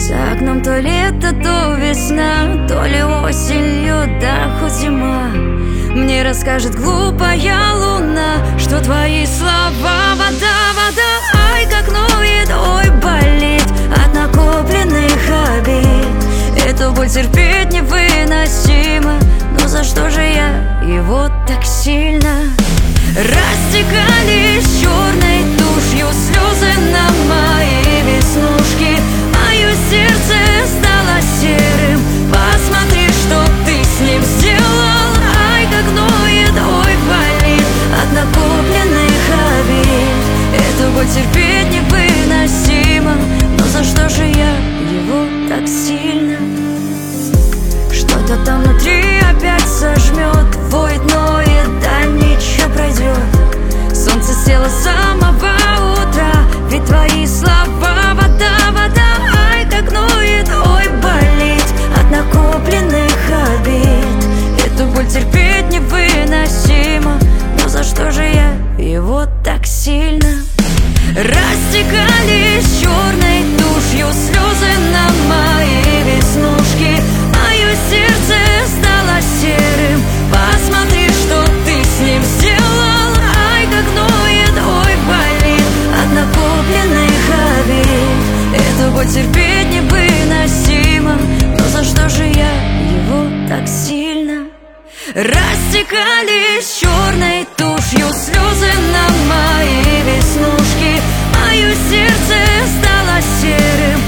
За окном то лето, то весна, то ли осенью, да хоть зима. Мне расскажет глупая луна, что твои слова вода, вода. Ай, как ноет, ой, болит от накопленных обид. Эту боль терпеть невыносимо, но за что же я его так сильно? Растекались черной тушью слезы на мои веснушки. Мое сердце стало серым. Посмотри, что ты с ним сделал. Ай, как ноет, ой, болит от накопленных обид. Эту боль терпеть невыносимо, но за что же я его так сильно? Что-то там внутри опять сожмет, воет, ноет, да ничего пройдет. Солнце село с самого утра, ведь твои слова вода, вода. Ай, как ноет, ой, болит от накопленных обид. Эту боль терпеть невыносимо, но за что же я его так сильно? Растекались черной тушью слезы на мои веснушки. Мое сердце стало серым. Посмотри, что ты с ним сделал. Ай, как ноет, ой, болит от накопленных обид. Эту боль терпеть невыносимо, но за что же я его так сильно? Растекались черной тушью слезы на мои веснушки. Мое сердце стало серым.